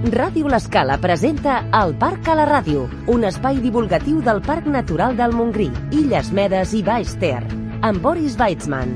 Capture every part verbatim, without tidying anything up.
Ràdio L'Escala presenta El Parc a la Ràdio, un espai divulgatiu del Parc Natural del Montgrí, Illes Medes i Baix Ter, amb Boris Weitzman.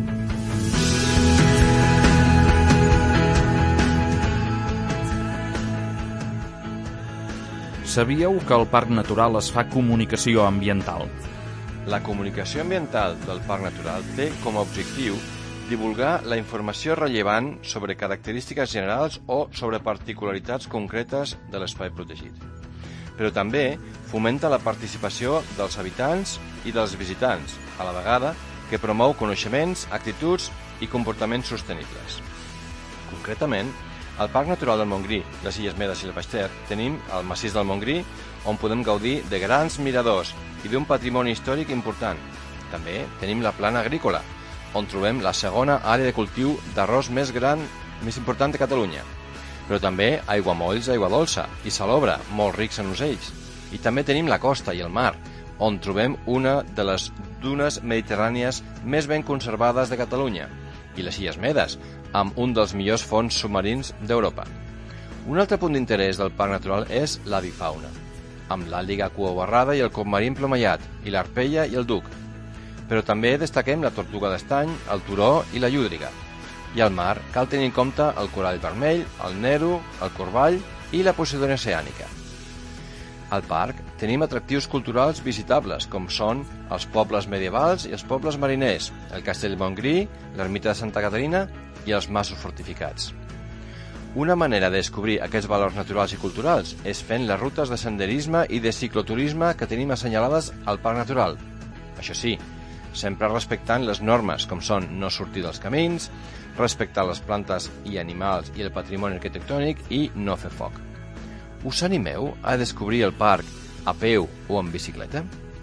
Sabíeu que al Parc Natural es fa comunicació ambiental? La comunicació ambiental del Parc Natural té com a objectiu divulgar la informació rellevant sobre característiques generals o sobre particularitats concretes de l'espai protegit. Però també fomenta la participació dels habitants i dels visitants, a la vegada que promou coneixements, actituds i comportaments sostenibles. Concretament, al Parc Natural del Montgrí, les Illes Medes i el Baix Ter, tenim el massís del Montgrí, on podem gaudir de grans miradors i d'un patrimoni històric important. També tenim la plana agrícola, on trobem la segona àrea de cultiu d'arròs més gran, més important de Catalunya. Però també aiguamolls d'aigua dolça i salobre, molt rics en ocells. I també tenim la costa i el mar, on trobem una de les dunes mediterrànies més ben conservades de Catalunya, i les Illes Medes, amb un dels millors fons submarins d'Europa. Un altre punt d'interès del Parc Natural és l'avifauna, amb l'àliga cuabarrada i el copmarí plomallat, i l'arpella i el duc. Però també destaquem la tortuga d'estany, el turó i la llúdriga. I al mar cal tenir en compte el corall vermell, el nero, el corball i la posidònia oceànica. Al parc tenim atractius culturals visitables, com són els pobles medievals i els pobles mariners, el castell de Montgrí, l'ermita de Santa Caterina i els masos fortificats. Una manera de descobrir aquests valors naturals i culturals és fent les rutes de senderisme i de cicloturisme que tenim assenyalades al Parc Natural. Això sí, sempre respectant les normes, com són no sortir dels camins, respectar les plantes i animals i el patrimoni arquitectònic i no fer foc. Us animeu a descobrir el parc a peu o en bicicleta?